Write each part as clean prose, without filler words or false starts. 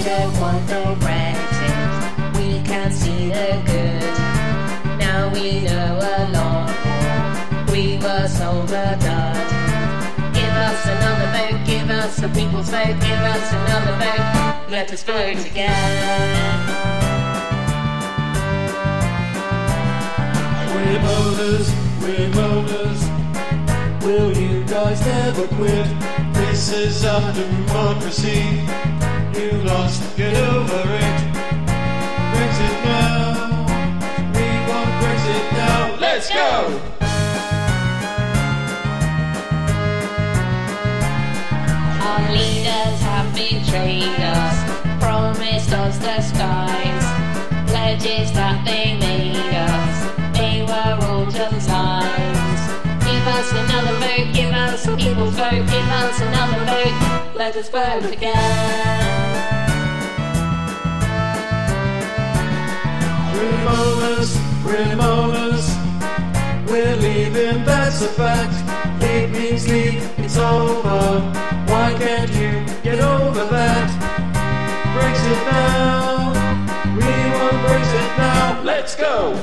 don't want no Brexit. We can see the good. Now we know a lot more. We were sold a dud. Give us another vote, give us the people's vote, give us another vote. Let us vote again. We're moaners, will you guys never quit? This is our democracy, you lost, get over it. Brexit now, we want Brexit now, let's go! Our leaders have betrayed us, promised us the skies, pledges that they made us. They were all just lies. Give us another vote, give us the people's vote, give us another vote, let us vote again. We're moaners, we're leaving, that's a fact. Leave means leave, it's over. Why can't you get over that? Brexit now, we want Brexit now, let's go!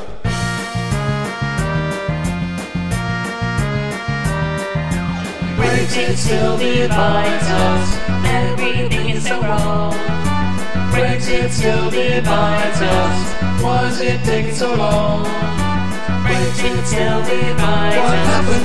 Brexit still divides us, everything is so wrong. Brexit still divides us, Why is it taking so long? Brexit still divides us. What happened